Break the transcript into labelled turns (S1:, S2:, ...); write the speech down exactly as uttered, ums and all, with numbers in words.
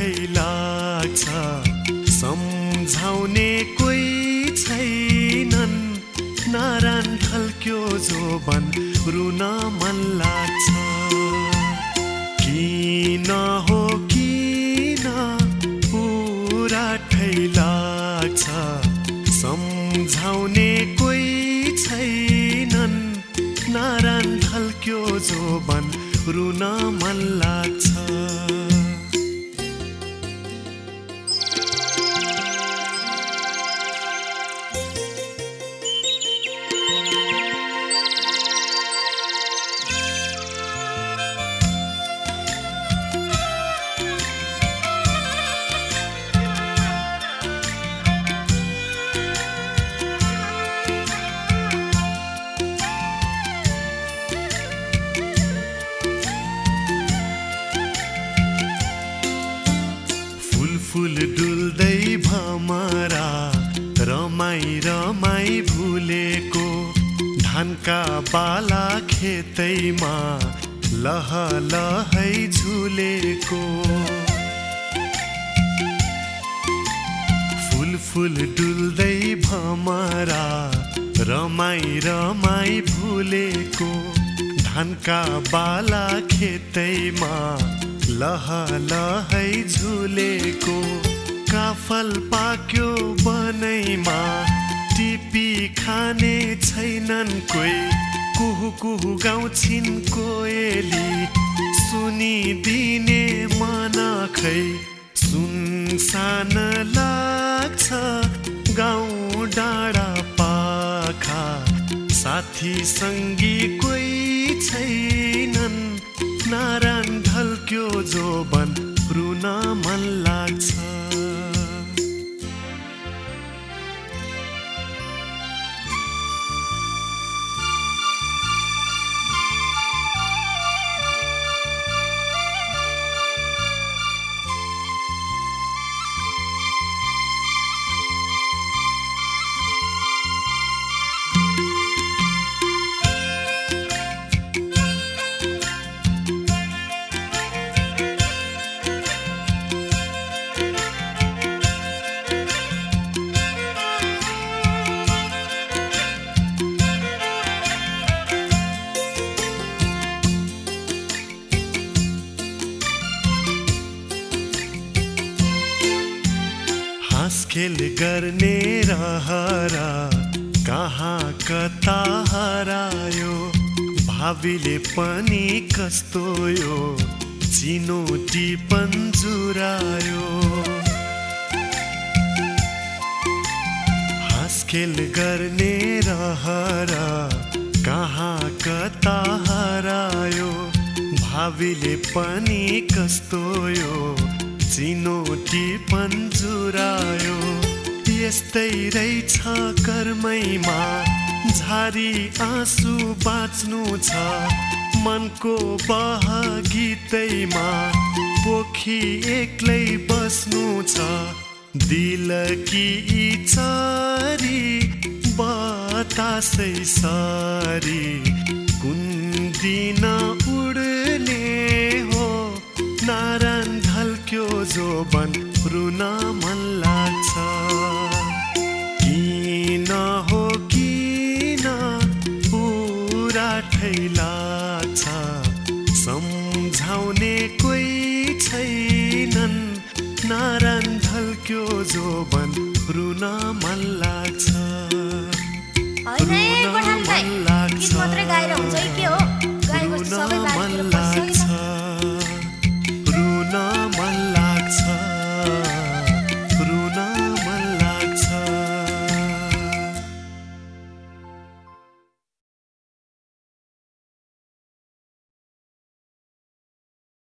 S1: ठै लाग्छ सम्झाउने कोही छैनन् नारायण ढल्क्यो जोबन रुन मन लाग्छ किन हो किन पुरा ठै लाग्छ सम्झाउने कोही छैनन् नारायण ढल्क्यो जोबन रुन मन लाग्छ फूल डुल्दै भमरा रमाई रमाई भुलेको धानका बाला खेतैमा लह लहै झुलेको फूल फूल डुल्दै भमरा रमाई रमाई भुलेको धानका बाला खेतैमा लह लहै झुलेको काफल पाक्यो बनैमा टिपी खाने छैनन् कोही कुहु कुहु गाउँछिन् कोयली सुनिदिने मन खै सुनसान लाग्छ गाउँ डाँडा पाखा साथी सङ्गी कोही छैनन् नारायण ढल्क्यो जोबन रुन मन लाग्छ खेल गर्ने रहरा कहाँ कता हरायो भावीले पनि कस्तो यो चिनोटी पन्जुरायो हाँस खेल गर्ने रहरा कहाँ कता हरायो भावीले पनि कस्तो यो चिनोटी पन्जुरायो यस्तै रहेछ कर्मैमा झारी आँसु बाँच्नु छ मनको बह गीतैमा पोखी एक्लै बस्नु छ दिल कि चरी बतासै सरी कुन दिन उड्ने हो नारायण ढल्क्यो जोबन रुन मन लाग्छ किन हो किन पुरा ठै लाग्छ सम्झाउने कोही छैनन् नारायण ढल्क्यो जोबन रुन